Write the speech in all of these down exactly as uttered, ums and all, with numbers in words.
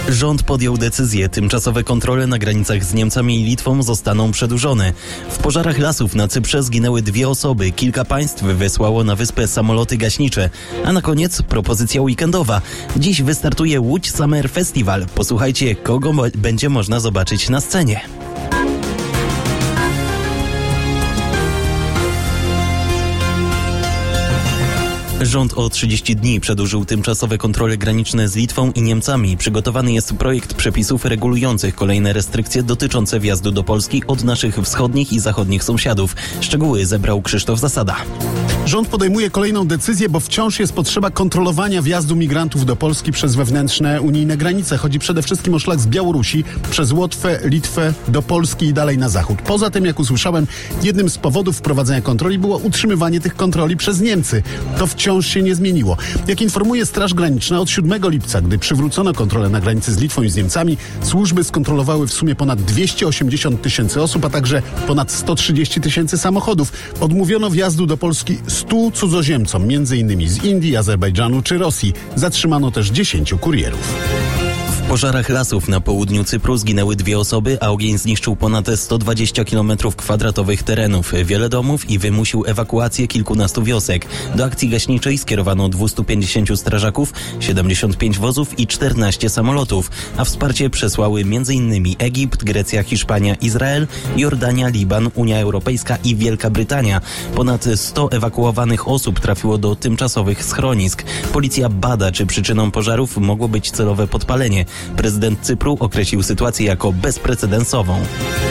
Rząd podjął decyzję. Tymczasowe kontrole na granicach z Niemcami i Litwą zostaną przedłużone. W pożarach lasów na Cyprze zginęły dwie osoby. Kilka państw wysłało na wyspę samoloty gaśnicze. A na koniec propozycja weekendowa. Dziś wystartuje Łódź Summer Festival. Posłuchajcie, kogo mo- będzie można zobaczyć na scenie. Rząd o trzydzieści dni przedłużył tymczasowe kontrole graniczne z Litwą i Niemcami. Przygotowany jest projekt przepisów regulujących kolejne restrykcje dotyczące wjazdu do Polski od naszych wschodnich i zachodnich sąsiadów. Szczegóły zebrał Krzysztof Zasada. Rząd podejmuje kolejną decyzję, bo wciąż jest potrzeba kontrolowania wjazdu migrantów do Polski przez wewnętrzne unijne granice. Chodzi przede wszystkim o szlak z Białorusi przez Łotwę, Litwę do Polski i dalej na zachód. Poza tym, jak usłyszałem, jednym z powodów wprowadzenia kontroli było utrzymywanie tych kontroli przez Niemcy. To wciąż Wciąż się nie zmieniło. Jak informuje Straż Graniczna, od siódmego lipca, gdy przywrócono kontrolę na granicy z Litwą i z Niemcami, służby skontrolowały w sumie ponad dwieście osiemdziesiąt tysięcy osób, a także ponad sto trzydzieści tysięcy samochodów. Odmówiono wjazdu do Polski stu cudzoziemcom, między innymi z Indii, Azerbejdżanu czy Rosji. Zatrzymano też dziesięciu kurierów. W pożarach lasów na południu Cypru zginęły dwie osoby, a ogień zniszczył ponad sto dwadzieścia kilometrów kwadratowych terenów, wiele domów i wymusił ewakuację kilkunastu wiosek. Do akcji gaśniczej skierowano dwieście pięćdziesięciu strażaków, siedemdziesiąt pięć wozów i czternaście samolotów, a wsparcie przesłały m.in. Egipt, Grecja, Hiszpania, Izrael, Jordania, Liban, Unia Europejska i Wielka Brytania. Ponad sto ewakuowanych osób trafiło do tymczasowych schronisk. Policja bada, czy przyczyną pożarów mogło być celowe podpalenie. Prezydent Cypru określił sytuację jako bezprecedensową.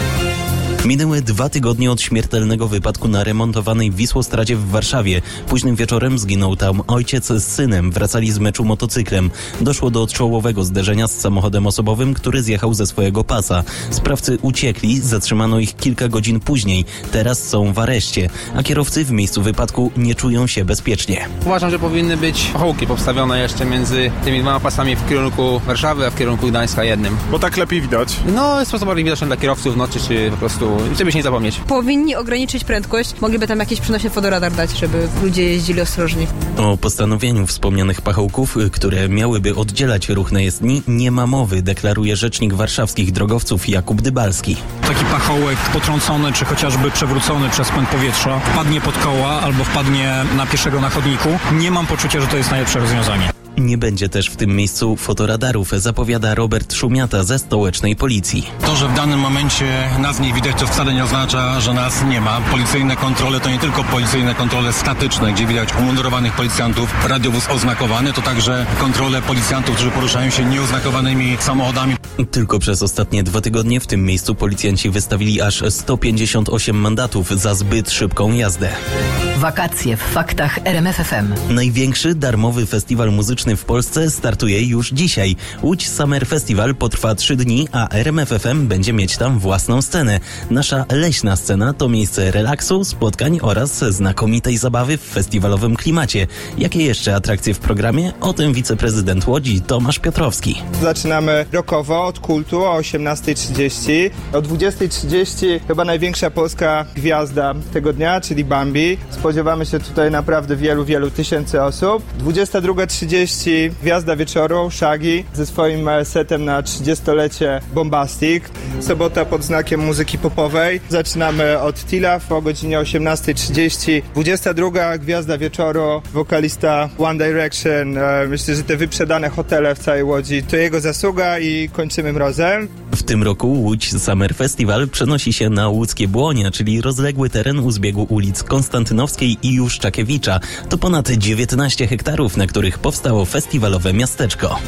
Minęły dwa tygodnie od śmiertelnego wypadku na remontowanej Wisłostradzie w Warszawie. Późnym wieczorem zginął tam ojciec z synem. Wracali z meczu motocyklem. Doszło do czołowego zderzenia z samochodem osobowym, który zjechał ze swojego pasa. Sprawcy uciekli, zatrzymano ich kilka godzin później. Teraz są w areszcie, a kierowcy w miejscu wypadku nie czują się bezpiecznie. Uważam, że powinny być pachołki postawione jeszcze między tymi dwoma pasami w kierunku Warszawy, a w kierunku Gdańska jednym. Bo tak lepiej widać. No, jest sposób bardziej widoczny dla kierowców w nocy, czy po prostu żeby się nie zapomnieć. Powinni ograniczyć prędkość. Mogliby tam jakieś przenośne fotoradar dać, żeby ludzie jeździli ostrożnie. O postanowieniu wspomnianych pachołków, które miałyby oddzielać ruch na jezdni, nie ma mowy, deklaruje rzecznik warszawskich drogowców Jakub Dybalski. Taki pachołek potrącony, czy chociażby przewrócony przez pęd powietrza wpadnie pod koła albo wpadnie na pieszego na chodniku. Nie mam poczucia, że to jest najlepsze rozwiązanie. Nie będzie też w tym miejscu fotoradarów, zapowiada Robert Szumiata ze stołecznej policji. To, że w danym momencie nas nie widać, to wcale nie oznacza, że nas nie ma. Policyjne kontrole to nie tylko policyjne kontrole statyczne, gdzie widać umundurowanych policjantów, radiowóz oznakowany, to także kontrole policjantów, którzy poruszają się nieoznakowanymi samochodami. Tylko przez ostatnie dwa tygodnie w tym miejscu policjanci wystawili aż sto pięćdziesiąt osiem mandatów za zbyt szybką jazdę. Wakacje w faktach R M F F M. Największy darmowy festiwal muzyczny w Polsce startuje już dzisiaj. Łódź Summer Festival potrwa trzy dni, a R M F F M będzie mieć tam własną scenę. Nasza leśna scena to miejsce relaksu, spotkań oraz znakomitej zabawy w festiwalowym klimacie. Jakie jeszcze atrakcje w programie? O tym wiceprezydent Łodzi Tomasz Piotrowski. Zaczynamy rockowo od Kultu o osiemnastej trzydzieści. O dwudziestej trzydzieści chyba największa polska gwiazda tego dnia, czyli Bambi. Spodziewamy się tutaj naprawdę wielu, wielu tysięcy osób. dwudziesta druga trzydzieści gwiazda wieczoru, Shaggy, ze swoim setem na trzydziestolecie Bombastic. Sobota pod znakiem muzyki popowej. Zaczynamy od Tilaf o godzinie osiemnastej trzydzieści. dwudziesta druga gwiazda wieczoru, wokalista One Direction. Myślę, że te wyprzedane hotele w całej Łodzi to jego zasługa i kończymy mrozem. W tym roku Łódź Summer Festival przenosi się na łódzkie Błonia, czyli rozległy teren u zbiegu ulic Konstantynowskiej i Juszczakiewicza. To ponad dziewiętnaście hektarów, na których powstało festiwalowe miasteczko.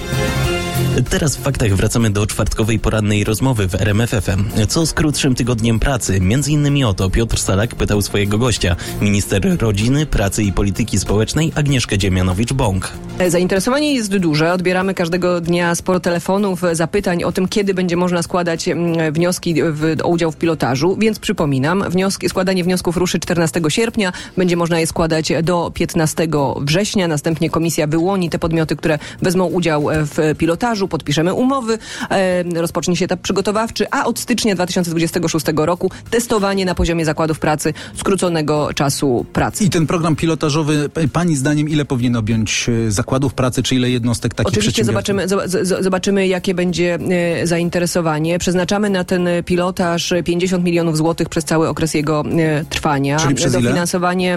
Teraz w faktach wracamy do czwartkowej porannej rozmowy w R M F F M. Co z krótszym tygodniem pracy? Między innymi o to Piotr Salak pytał swojego gościa, minister rodziny, pracy i polityki społecznej Agnieszkę Dziemianowicz-Bąk. Zainteresowanie jest duże. Odbieramy każdego dnia sporo telefonów, zapytań o tym, kiedy będzie można składać wnioski w, o udział w pilotażu. Więc przypominam, wnioski, składanie wniosków ruszy czternastego sierpnia. Będzie można je składać do piętnastego września. Następnie komisja wyłoni te podmioty, które wezmą udział w pilotażu. pilotażu, podpiszemy umowy, e, rozpocznie się etap przygotowawczy, a od stycznia dwa tysiące dwudziestego szóstego roku testowanie na poziomie zakładów pracy skróconego czasu pracy. I ten program pilotażowy, pani zdaniem, ile powinien objąć zakładów pracy, czy ile jednostek takich Oczywiście zobaczymy, z, z, zobaczymy, jakie będzie e, zainteresowanie. Przeznaczamy na ten pilotaż pięćdziesiąt milionów złotych przez cały okres jego e, trwania. Czyli przez ile? Dofinansowanie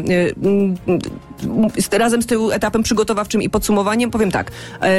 e, razem z tym etapem przygotowawczym i podsumowaniem, powiem tak, e,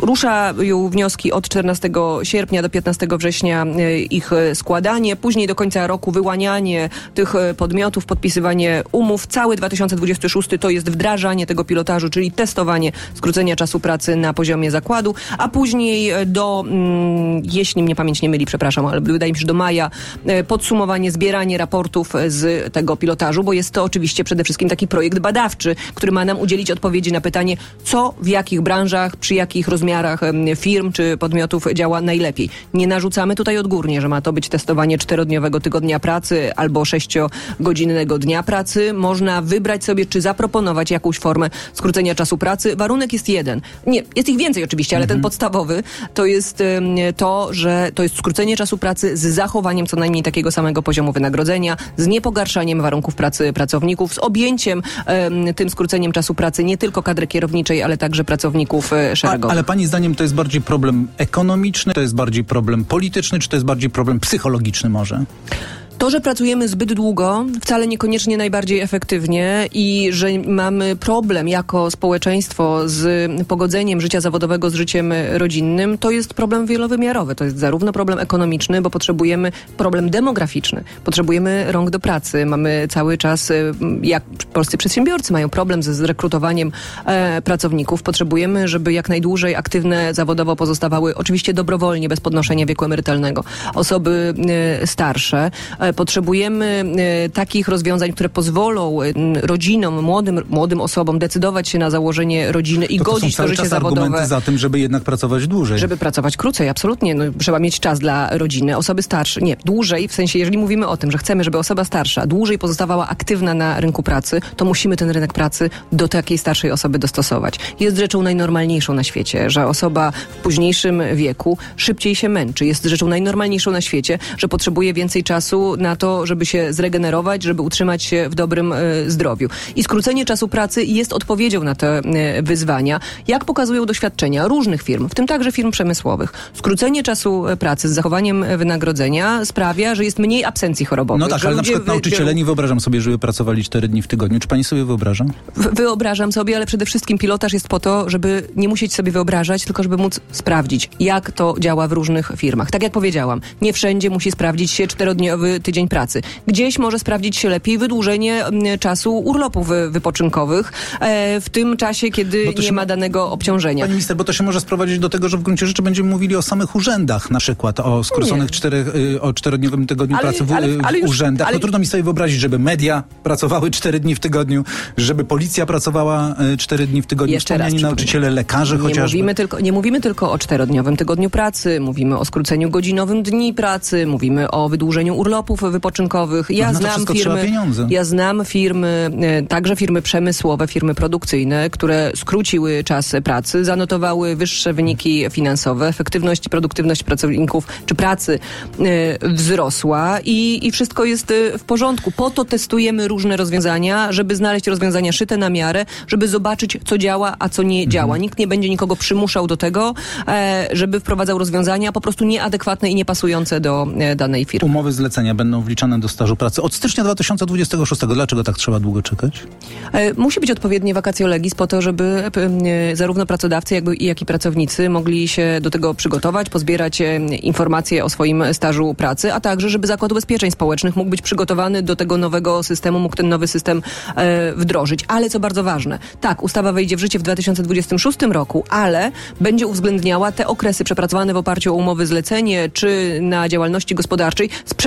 ruszają wnioski od czternastego sierpnia do piętnastego września e, ich składanie, później do końca roku wyłanianie tych podmiotów, podpisywanie umów. Cały dwa tysiące dwudziesty szósty to jest wdrażanie tego pilotażu, czyli testowanie skrócenia czasu pracy na poziomie zakładu, a później do, mm, jeśli mnie pamięć nie myli, przepraszam, ale wydaje mi się, że do maja podsumowanie, zbieranie raportów z tego pilotażu, bo jest to oczywiście przede wszystkim taki projekt badawczy, który ma nam udzielić odpowiedzi na pytanie, co w jakich branżach, przy jakich rozmiarach firm czy podmiotów działa najlepiej. Nie narzucamy tutaj odgórnie, że ma to być testowanie czterodniowego tygodnia pracy albo sześciogodzinnego dnia pracy. Można wybrać sobie, czy zaproponować jakąś formę skrócenia czasu pracy. Warunek jest jeden. Nie, jest ich więcej oczywiście, ale mhm. ten podstawowy to jest um, to, że to jest skrócenie czasu pracy z zachowaniem co najmniej takiego samego poziomu wynagrodzenia, z niepogarszaniem warunków pracy pracowników, z objęciem um, tym skróceniem czasu pracy nie tylko kadry kierowniczej, ale także pracowników e, szeregowych. A, ale pani zdaniem to jest bardziej problem ekonomiczny, to jest bardziej problem polityczny, czy to jest bardziej problem psychologiczny może? To, że pracujemy zbyt długo, wcale niekoniecznie najbardziej efektywnie i że mamy problem jako społeczeństwo z pogodzeniem życia zawodowego z życiem rodzinnym, to jest problem wielowymiarowy. To jest zarówno problem ekonomiczny, bo potrzebujemy, problem demograficzny. Potrzebujemy rąk do pracy. Mamy cały czas, jak polscy przedsiębiorcy mają problem z rekrutowaniem e, pracowników. Potrzebujemy, żeby jak najdłużej aktywne zawodowo pozostawały, oczywiście dobrowolnie, bez podnoszenia wieku emerytalnego, osoby e, starsze. Potrzebujemy e, takich rozwiązań, które pozwolą e, rodzinom, młodym, młodym osobom decydować się na założenie rodziny i to godzić to, to życie zawodowe. Argumenty za tym, żeby jednak pracować dłużej. Żeby pracować krócej, absolutnie. No, trzeba mieć czas dla rodziny. Osoby starsze, nie, dłużej, w sensie, jeżeli mówimy o tym, że chcemy, żeby osoba starsza dłużej pozostawała aktywna na rynku pracy, to musimy ten rynek pracy do takiej starszej osoby dostosować. Jest rzeczą najnormalniejszą na świecie, że osoba w późniejszym wieku szybciej się męczy. Jest rzeczą najnormalniejszą na świecie, że potrzebuje więcej czasu na to, żeby się zregenerować, żeby utrzymać się w dobrym e, zdrowiu. I skrócenie czasu pracy jest odpowiedzią na te e, wyzwania. Jak pokazują doświadczenia różnych firm, w tym także firm przemysłowych, skrócenie czasu pracy z zachowaniem wynagrodzenia sprawia, że jest mniej absencji chorobowej. No tak, ale na przykład wy, nauczyciele, nie wyobrażam sobie, żeby pracowali cztery dni w tygodniu. Czy pani sobie wyobraża? Wyobrażam sobie, ale przede wszystkim pilotaż jest po to, żeby nie musieć sobie wyobrażać, tylko żeby móc sprawdzić, jak to działa w różnych firmach. Tak jak powiedziałam, nie wszędzie musi sprawdzić się czterodniowy tydzień pracy. Gdzieś może sprawdzić się lepiej wydłużenie czasu urlopów wypoczynkowych e, w tym czasie, kiedy nie się, ma danego obciążenia. Pani minister, bo to się może sprowadzić do tego, że w gruncie rzeczy będziemy mówili o samych urzędach, na przykład o skróconych czterech, o czterodniowym tygodniu ale, pracy w, ale, ale w już, urzędach. Ale... No trudno mi sobie wyobrazić, żeby media pracowały cztery dni w tygodniu, żeby policja pracowała cztery dni w tygodniu, Jeszcze wspomniani nauczyciele, lekarze nie chociażby. Mówimy tylko, nie mówimy tylko o czterodniowym tygodniu pracy, mówimy o skróceniu godzinowym dni pracy, mówimy o wydłużeniu urlopów wypoczynkowych. Ja no, znam firmy, ja znam firmy, także firmy przemysłowe, firmy produkcyjne, które skróciły czas pracy, zanotowały wyższe wyniki finansowe, efektywność i produktywność pracowników czy pracy y, wzrosła i, i wszystko jest y, w porządku. Po to testujemy różne rozwiązania, żeby znaleźć rozwiązania szyte na miarę, żeby zobaczyć, co działa, a co nie mhm. działa. Nikt nie będzie nikogo przymuszał do tego, e, żeby wprowadzał rozwiązania po prostu nieadekwatne i niepasujące do e, danej firmy. Umowy zlecenia będą wliczane do stażu pracy od stycznia dwa tysiące dwudziestego szóstego. Dlaczego tak trzeba długo czekać? E, musi być odpowiednie vacatio legis po to, żeby e, zarówno pracodawcy, jakby, jak i pracownicy mogli się do tego przygotować, pozbierać e, informacje o swoim stażu pracy, a także, żeby Zakład Ubezpieczeń Społecznych mógł być przygotowany do tego nowego systemu, mógł ten nowy system e, wdrożyć. Ale co bardzo ważne, tak, ustawa wejdzie w życie w dwa tysiące dwudziestym szóstym roku, ale będzie uwzględniała te okresy przepracowane w oparciu o umowy zlecenie czy na działalności gospodarczej z przeszłości.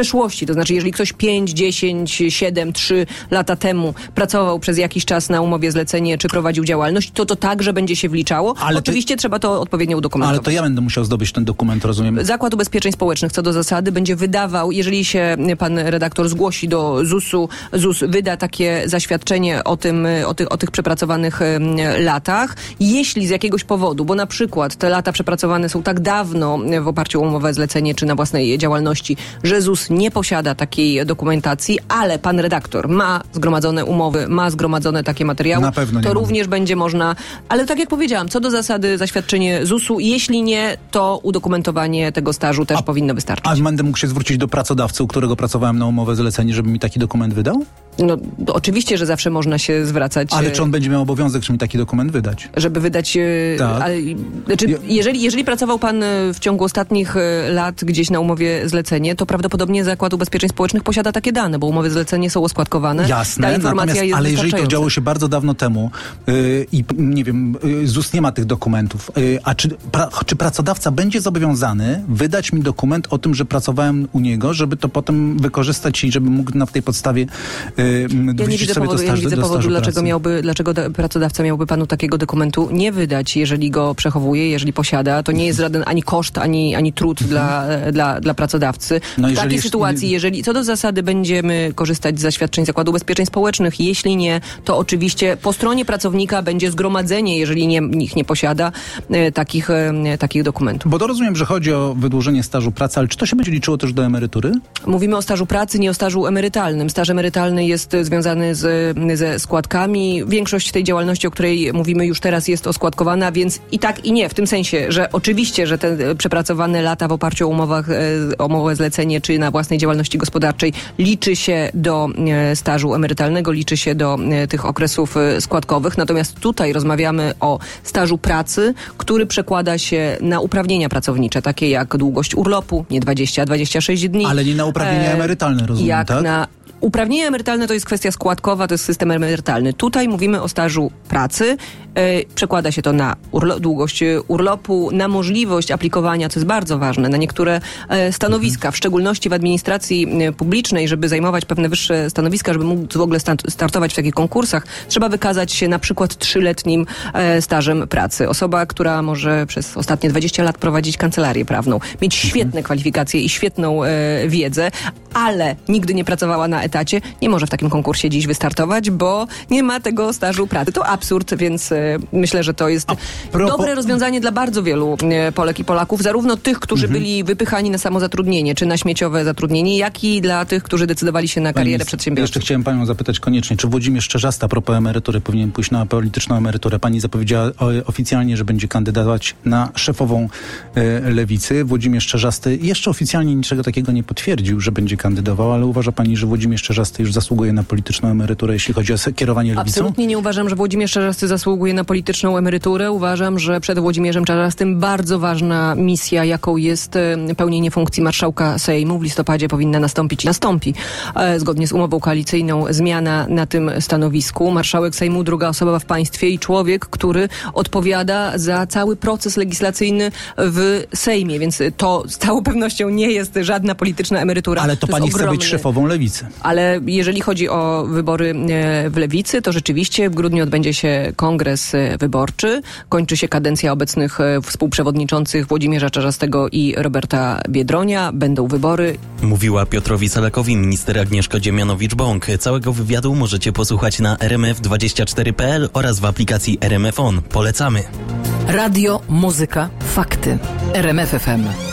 To znaczy, jeżeli ktoś pięć, dziesięć, siedem, trzy lata temu pracował przez jakiś czas na umowie zlecenie, czy prowadził działalność, to to także będzie się wliczało. Ale Oczywiście ty... trzeba to odpowiednio udokumentować. Ale to ja będę musiał zdobyć ten dokument, rozumiem? Zakład Ubezpieczeń Społecznych co do zasady będzie wydawał, jeżeli się pan redaktor zgłosi do zusu, ZUS wyda takie zaświadczenie o tym, o tych, o tych przepracowanych latach. Jeśli z jakiegoś powodu, bo na przykład te lata przepracowane są tak dawno w oparciu o umowę zlecenie, czy na własnej działalności, że ZUS nie posiada takiej dokumentacji, ale pan redaktor ma zgromadzone umowy, ma zgromadzone takie materiały, na pewno to również ma. będzie można, ale tak jak powiedziałam, co do zasady zaświadczenie zusu, jeśli nie, to udokumentowanie tego stażu też a, powinno wystarczyć. A będę mógł się zwrócić do pracodawcy, u którego pracowałem na umowę zlecenie, żeby mi taki dokument wydał? No, oczywiście, że zawsze można się lat. Ale czy on będzie miał obowiązek, żeby mi taki dokument wydać? Żeby wydać... Tak. Ale, znaczy, jeżeli, jeżeli pracował pan w ciągu ostatnich lat gdzieś na umowie zlecenie, to prawdopodobnie Zakład Ubezpieczeń Społecznych posiada takie dane, bo umowy zlecenie są oskładkowane. Jasne, ta informacja jest ale jeżeli to działo się bardzo dawno temu yy, i nie wiem, yy, ZUS nie ma tych dokumentów, yy, a czy, pra, czy pracodawca będzie zobowiązany wydać mi dokument o tym, że pracowałem u niego, żeby to potem wykorzystać i żeby mógł na tej podstawie yy, ja nie widzę powodu, ja nie widzę powodu dlaczego, miałby, dlaczego pracodawca miałby panu takiego dokumentu nie wydać, jeżeli go przechowuje, jeżeli posiada. To nie jest żaden ani koszt, ani, ani trud mhm. dla, dla, dla pracodawcy. No w takiej sytuacji, jeżeli co do zasady będziemy korzystać z zaświadczeń Zakładu Ubezpieczeń Społecznych, jeśli nie, to oczywiście po stronie pracownika będzie zgromadzenie, jeżeli nie, nikt nie posiada e, takich, e, takich dokumentów. Bo to rozumiem, że chodzi o wydłużenie stażu pracy, ale czy to się będzie liczyło też do emerytury? Mówimy o stażu pracy, nie o stażu emerytalnym. Staż emerytalny jest związany z, ze składkami. Większość tej działalności, o której mówimy już teraz, jest oskładkowana, więc i tak i nie, w tym sensie, że oczywiście, że te przepracowane lata w oparciu o umowach, o umowę zlecenie, czy na własnej działalności gospodarczej liczy się do stażu emerytalnego, liczy się do tych okresów składkowych. Natomiast tutaj rozmawiamy o stażu pracy, który przekłada się na uprawnienia pracownicze, takie jak długość urlopu, nie dwadzieścia, a dwadzieścia sześć dni. Ale nie na uprawnienia e, emerytalne, rozumiem, jak tak? Na uprawnienia emerytalne to jest kwestia składkowa, to jest system emerytalny. Tutaj mówimy o stażu pracy. Yy, przekłada się to na urlo- długość urlopu, na możliwość aplikowania, co jest bardzo ważne, na niektóre yy, stanowiska, w szczególności w administracji yy, publicznej, żeby zajmować pewne wyższe stanowiska, żeby móc w ogóle sta- startować w takich konkursach, trzeba wykazać się na przykład trzyletnim yy, stażem pracy. Osoba, która może przez ostatnie dwadzieścia lat prowadzić kancelarię prawną, mieć świetne kwalifikacje i świetną yy, wiedzę, ale nigdy nie pracowała na etacie, nie może w takim konkursie dziś wystartować, bo nie ma tego stażu pracy. To absurd, więc y, myślę, że to jest propos... dobre rozwiązanie dla bardzo wielu y, Polek i Polaków, zarówno tych, którzy mhm. byli wypychani na samozatrudnienie, czy na śmieciowe zatrudnienie, jak i dla tych, którzy decydowali się na karierę przedsiębiorczą. Jeszcze chciałem panią zapytać koniecznie, czy Włodzimierz Czarzasta a propos emerytury powinien pójść na polityczną emeryturę? Pani zapowiedziała o, oficjalnie, że będzie kandydować na szefową y, Lewicy. Włodzimierz Czarzasty jeszcze oficjalnie niczego takiego nie potwierdził, że będzie kandydował, ale uważa pani, że Włodzimierz Czarzasty już zasługuje na polityczną emeryturę, jeśli chodzi o kierowanie Lewicą? Absolutnie nie uważam, że Włodzimierz Czarzasty zasługuje na polityczną emeryturę. Uważam, że przed Włodzimierzem Czarzastym bardzo ważna misja, jaką jest pełnienie funkcji marszałka Sejmu. W listopadzie powinna nastąpić i nastąpi, e, zgodnie z umową koalicyjną, zmiana na tym stanowisku. Marszałek Sejmu, druga osoba w państwie i człowiek, który odpowiada za cały proces legislacyjny w Sejmie, więc to z całą pewnością nie jest żadna polityczna emerytura. Ale to, to pani chce ogromny... być szefową Lewicy. Ale jeżeli chodzi o wybory w Lewicy, to rzeczywiście w grudniu odbędzie się kongres wyborczy. Kończy się kadencja obecnych współprzewodniczących Włodzimierza Czarzastego i Roberta Biedronia. Będą wybory. Mówiła Piotrowi Salakowi minister Agnieszka Dziemianowicz-Bąk. Całego wywiadu możecie posłuchać na r m f dwadzieścia cztery kropka p l oraz w aplikacji R M F On. Polecamy. Radio, muzyka, fakty. R M F F M.